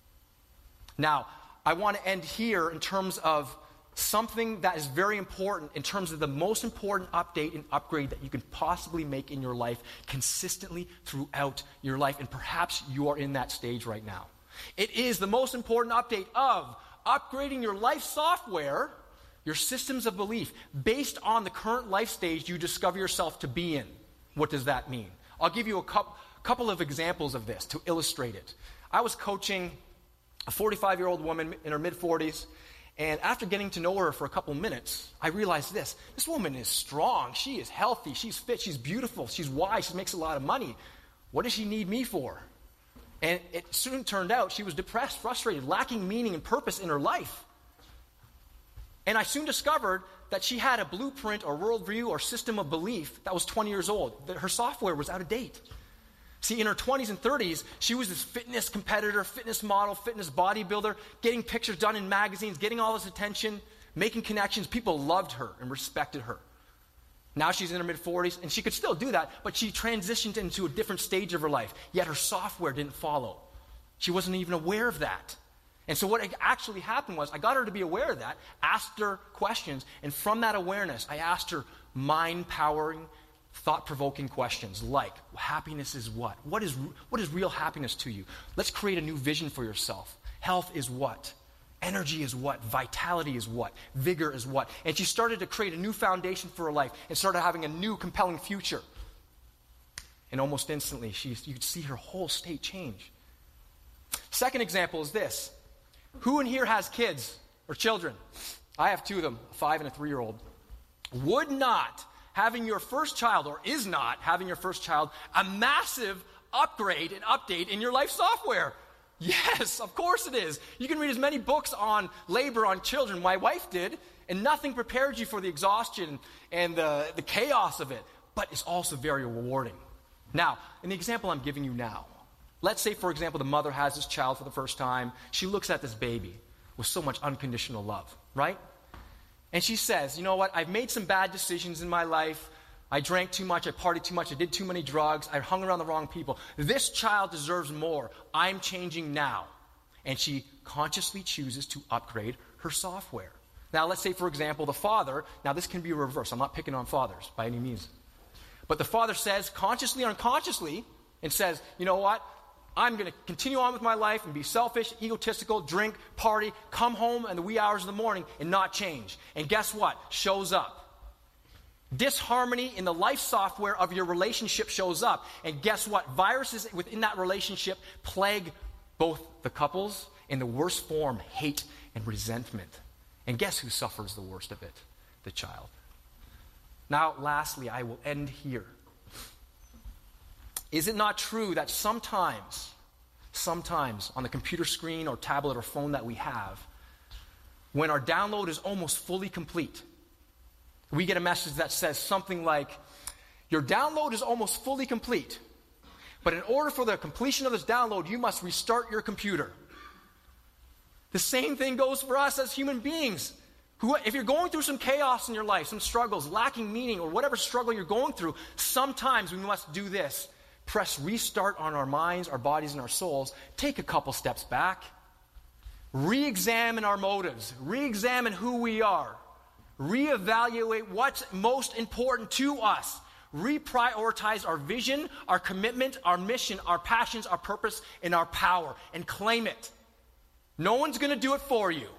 Now, I want to end here in terms of something that is very important, in terms of the most important update and upgrade that you can possibly make in your life consistently throughout your life, and perhaps you are in that stage right now. It is the most important update of upgrading your life software, your systems of belief, based on the current life stage you discover yourself to be in. What does that mean? I'll give you a couple of examples of this to illustrate it. I was coaching a 45-year-old woman in her mid-40s, and after getting to know her for a couple minutes, I realized this. This woman is strong. She is healthy. She's fit. She's beautiful. She's wise. She makes a lot of money. What does she need me for? And it soon turned out she was depressed, frustrated, lacking meaning and purpose in her life. And I soon discovered that she had a blueprint or worldview or system of belief that was 20 years old, that her software was out of date. See, in her 20s and 30s, she was this fitness competitor, fitness model, fitness bodybuilder, getting pictures done in magazines, getting all this attention, making connections. People loved her and respected her. Now she's in her mid-40s, and she could still do that, but she transitioned into a different stage of her life, yet her software didn't follow. She wasn't even aware of that. And so what actually happened was I got her to be aware of that, asked her questions, and from that awareness, I asked her mind-powering, thought-provoking questions like, happiness is what? What is real happiness to you? Let's create a new vision for yourself. Health is what? Energy is what? Vitality is what? Vigor is what? And she started to create a new foundation for her life and started having a new compelling future. And almost instantly, you could see her whole state change. Second example is this. Who in here has kids or children? I have 2 of them, a 5 and a 3-year-old. Would not having your first child, or is not having your first child, a massive upgrade and update in your life software? Yes, of course it is. You can read as many books on labor on children. My wife did, and nothing prepared you for the exhaustion and the chaos of it, but it's also very rewarding. Now, in the example I'm giving you now, let's say, for example, the mother has this child for the first time. She looks at this baby with so much unconditional love, right? And she says, you know what, I've made some bad decisions in my life. I drank too much, I partied too much, I did too many drugs, I hung around the wrong people. This child deserves more. I'm changing now. And she consciously chooses to upgrade her software. Now, let's say, for example, the father, now this can be reversed. I'm not picking on fathers by any means. But the father says, consciously or unconsciously, and says, you know what, I'm going to continue on with my life and be selfish, egotistical, drink, party, come home in the wee hours of the morning and not change. And guess what? Shows up. Disharmony in the life software of your relationship shows up. And guess what? Viruses within that relationship plague both the couples in the worst form, hate and resentment. And guess who suffers the worst of it? The child. Now, lastly, I will end here. Is it not true that sometimes sometimes on the computer screen or tablet or phone that we have, when our download is almost fully complete, we get a message that says something like, your download is almost fully complete, but in order for the completion of this download, you must restart your computer. The same thing goes for us as human beings. If you're going through some chaos in your life, some struggles, lacking meaning, or whatever struggle you're going through, sometimes we must do this. Press restart on our minds, our bodies, and our souls. Take a couple steps back. Re-examine our motives. Re-examine who we are. Re-evaluate what's most important to us. Reprioritize our vision, our commitment, our mission, our passions, our purpose, and our power, and claim it. No one's going to do it for you.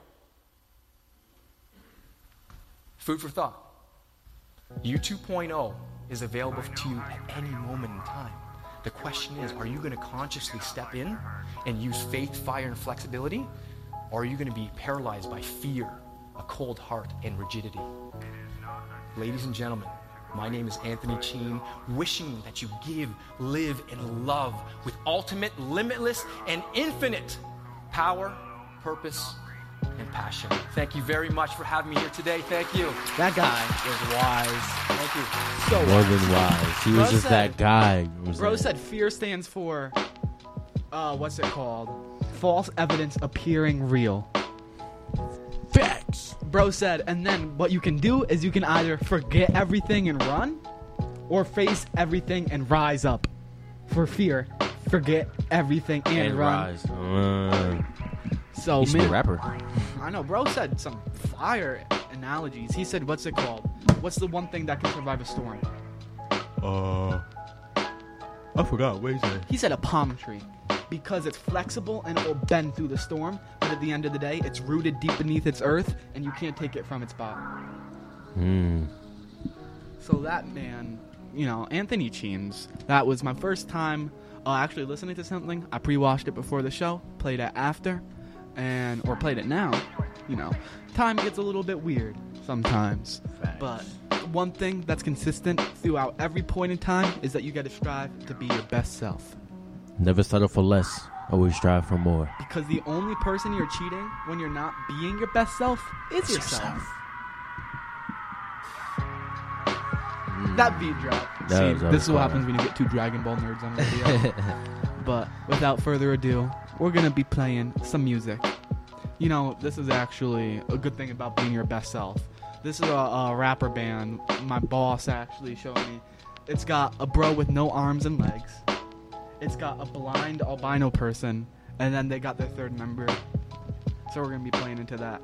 Food for thought. You 2.0 is available to you at any moment in time. The question is, are you going to consciously step in and use faith, fire, and flexibility? Or are you going to be paralyzed by fear, a cold heart, and rigidity? Ladies and gentlemen, my name is Anthony Cheen, wishing that you give, live, and love with ultimate, limitless, and infinite power, purpose, and passion. Thank you very much for having me here today. Thank you. That guy is wise. Thank you. So More than wise. He was just that guy. Bro said fear stands for, what's it called? False evidence appearing real. Facts. Bro said, and then what you can do is you can either forget everything and run, or face everything and rise up. For fear, forget everything and run. Rise. So, He's a rapper. I know, bro said some fire analogies. He said, what's it called? What's the one thing that can survive a storm? I forgot. What he said? He said a palm tree. Because it's flexible and it will bend through the storm, but at the end of the day, it's rooted deep beneath its earth, and you can't take it from its spot. So that man, Anthony Cheens, that was my first time actually listening to something. I pre-watched it before the show, played it after, or played it now. Time gets a little bit weird sometimes. Facts. But one thing that's consistent throughout every point in time is that you got to strive to be your best self. Never settle for less. Always strive for more. Because the only person you're cheating when you're not being your best self is yourself. That beat drop. This is what happens when you get two Dragon Ball nerds on the video. But without further ado, we're going to be playing some music. This is actually a good thing about being your best self. This is a rapper band my boss actually showed me. It's got a bro with no arms and legs. It's got a blind albino person, and then they got their third member. So we're going to be playing into that.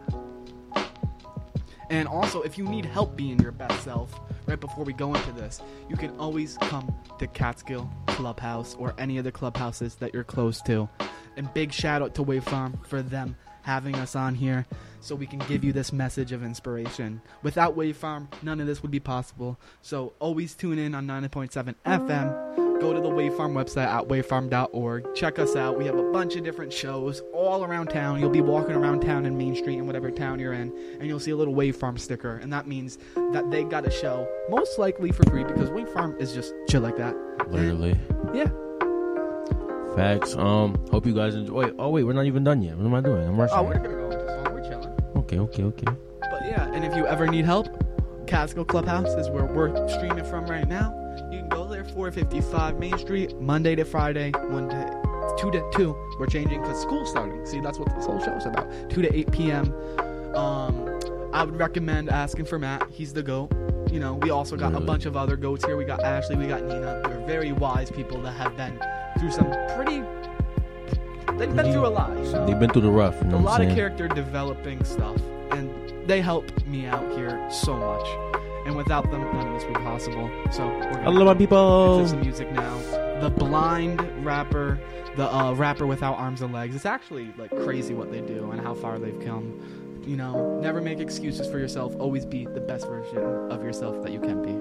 And also, if you need help being your best self, right before we go into this, you can always come to Catskill Clubhouse or any of the clubhouses that you're close to. And big shout out to Wave Farm for them having us on here so we can give you this message of inspiration. Without Wave Farm, none of this would be possible. So always tune in on 90.7 FM. Go to the Wave Farm website at wavefarm.org. Check us out. We have a bunch of different shows all around town. You'll be walking around town in Main Street in whatever town you're in, and you'll see a little Wave Farm sticker. And that means that they got a show, most likely for free, because Wave Farm is just chill like that. Literally. And, yeah. Facts. Hope you guys enjoy. Oh wait, we're not even done yet. What am I doing? I'm rushing. Oh, we're gonna go into song. We're chilling. Okay. But yeah, and if you ever need help, Catskill Clubhouse is where we're streaming from right now. You can go there, 455 Main Street, Monday to Friday, 2 to 2. We're changing because school's starting. See, that's what this whole show's about. 2 to 8 p.m. I would recommend asking for Matt. He's the GOAT. We also got a bunch of other GOATs here. We got Ashley, we got Nina. They're very wise people that have been through some they've been through a lot. They've been through the rough. A lot of character developing stuff. And they helped me out here so much. And without them, none of this would be possible. So we're gonna hello, my people. Into some music now. The blind rapper, the rapper without arms and legs. It's actually crazy what they do and how far they've come. Never make excuses for yourself. Always be the best version of yourself that you can be.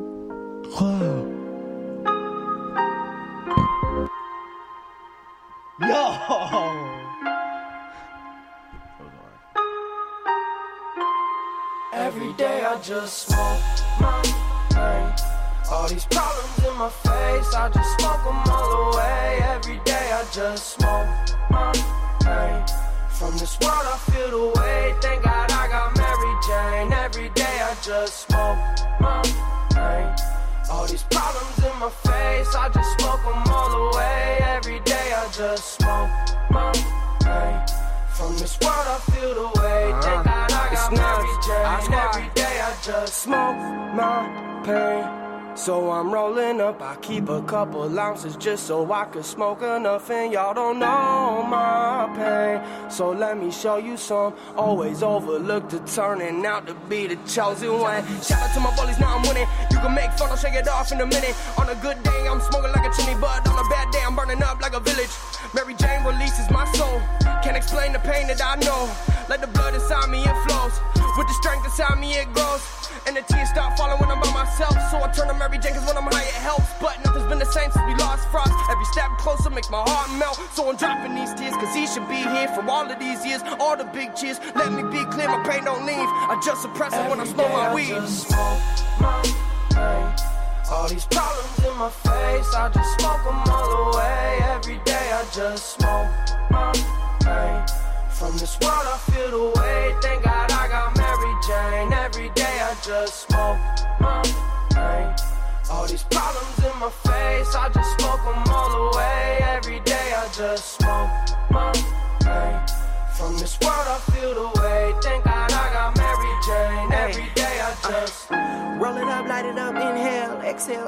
Yo! Every day I just want my brain. All these problems in my face, I just smoke them all away. Every day I just smoke my pain. From this world I feel the weight, thank God I got Mary Jane. Every day I just smoke my pain. All these problems in my face, I just smoke them all away. Every day I just smoke my pain. From this world I feel the weight, thank God I got Mary Jane. Every day I just smoke my pain. So I'm rolling up, I keep a couple ounces just so I could smoke enough. And y'all don't know my pain, so let me show you some. Always overlooked to turning out to be the chosen one. Shout out to my bullies, now I'm winning. You can make fun, I'll shake it off in a minute. On a good day, I'm smoking like a chimney, but on a bad day, I'm burning up like a village. Mary Jane releases my soul. Can't explain the pain that I know. Let the blood inside me, it flows. With the strength inside me, it grows. And the tears start falling when I'm by myself. So I turn to Mary Jane, cause when I'm high it helps. But nothing's been the same since we lost Frost. Every step closer makes my heart melt. So I'm dropping these tears, cause he should be here for all of these years. All the big cheers, let me be clear, my pain don't leave. I just suppress it when I smoke my weed. Just smoke my pain. All these problems in my face, I just smoke them all away. Every day I just smoke my pain. From this world I feel the weight, thank God I got Mary Jane. Every day I just smoke my pain. All these problems in my face, I just smoke them all away. Every day I just smoke my pain. From this world I feel the weight, thank God I got Mary Jane. Every day I just roll it up, light it up, inhale,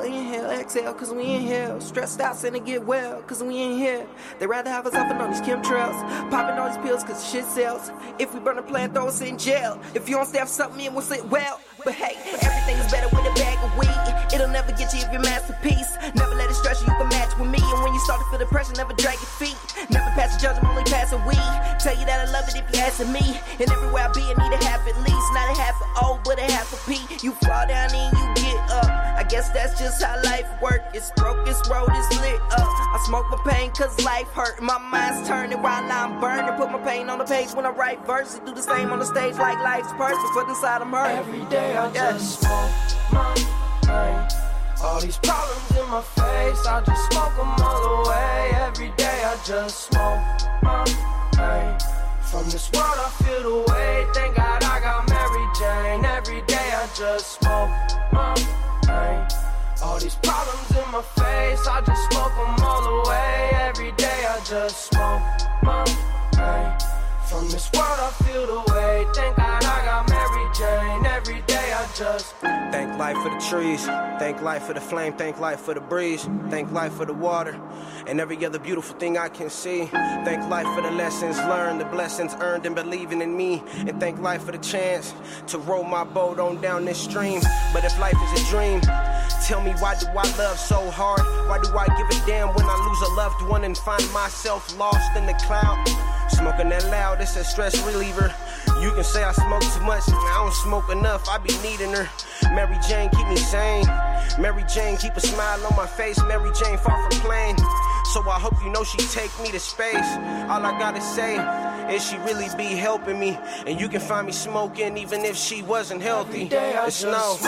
exhale, cause we in here. Stressed out, send it get well, cause we in here. They rather have us up on these chemtrails, popping all these pills cause shit sells. If we burn a plant, throw us in jail. If you don't staff something in, we'll sit well. But hey, everything's better with a bag of weed. It'll never get you if you're masterpiece. Never let it stress you, you can match with me. And when you start to feel the pressure, never drag your feet. Never pass the judgment, only pass a weed. Tell you that I love it if you asking me. And everywhere I be, I need a half at least. Not a half of O, but a half of P. You fall down and you get up. I guess that's just how life works. It's broke, it's road, it's lit up. I smoke my pain cause life hurt. My mind's turning while I'm burning. Put my pain on the page when I write verses. Do the same on the stage like life's purpose. But inside I'm hurt. Every day I just smoke my pain. All these problems in my face, I just smoke them all away. Every day I just smoke my pain. From this world I feel the weight, thank God I got Mary Jane. Every day I just smoke my pain. All these problems in my face, I just smoke them all away. Every day I just smoke my pain. From this world I feel the weight, thank God I got Mary Jane. Every day I just thank life for the trees, thank life for the flame, thank life for the breeze, thank life for the water, and every other beautiful thing I can see. Thank life for the lessons learned, the blessings earned and believing in me. And thank life for the chance to roll my boat on down this stream. But if life is a dream, tell me why do I love so hard? Why do I give a damn when I lose a loved one and find myself lost in the cloud? Smoking that loud, it's a stress reliever. You can say I smoke too much, I don't smoke enough, I be needing her. Mary Jane, keep me sane. Mary Jane, keep a smile on my face. Mary Jane, far from plain. So I hope you know she take me to space. All I gotta say is she really be helping me. And you can find me smoking even if she wasn't healthy. Every day I just smoke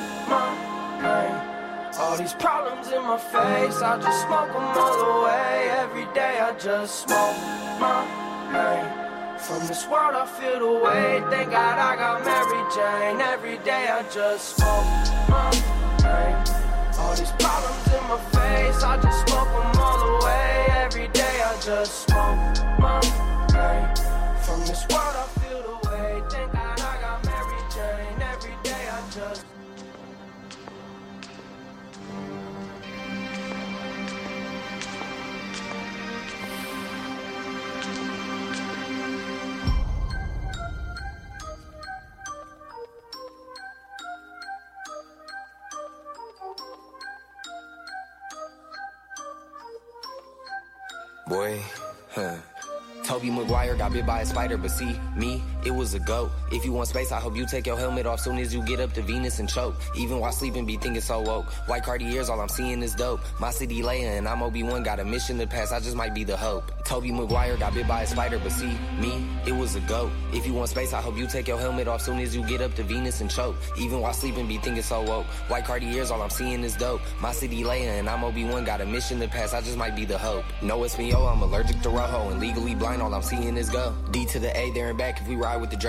my pain. All these problems in my face, I just smoke them all away. Every day I just smoke my pain. From this world I feel the weight, thank God I got Mary Jane. Every day I just smoke my pain. All these problems in my face, I just smoke them all away. Every day I just smoke my pain. From this world I feel the weight, thank God I got Mary Jane. Every day I just Boy, Toby Maguire got bit by a spider, but see, me, it was a goat. If you want space, I hope you take your helmet off soon as you get up to Venus and choke. Even while sleeping, be thinking so woke. White Cartiers, all I'm seeing is dope. My city laying, and I'm Obi-Wan, got a mission to pass, I just might be the hope. Toby Maguire got bit by a spider, but see, me, it was a goat. If you want space, I hope you take your helmet off soon as you get up to Venus and choke. Even while sleeping, be thinking so woke. White Cartiers, all I'm seeing is dope. My city Leia and I'm Obi-Wan, got a mission to pass, I just might be the hope. No Espanol, I'm allergic to Rojo, and legally blind, all I'm seeing is go. D to the A, there and back, if we ride with the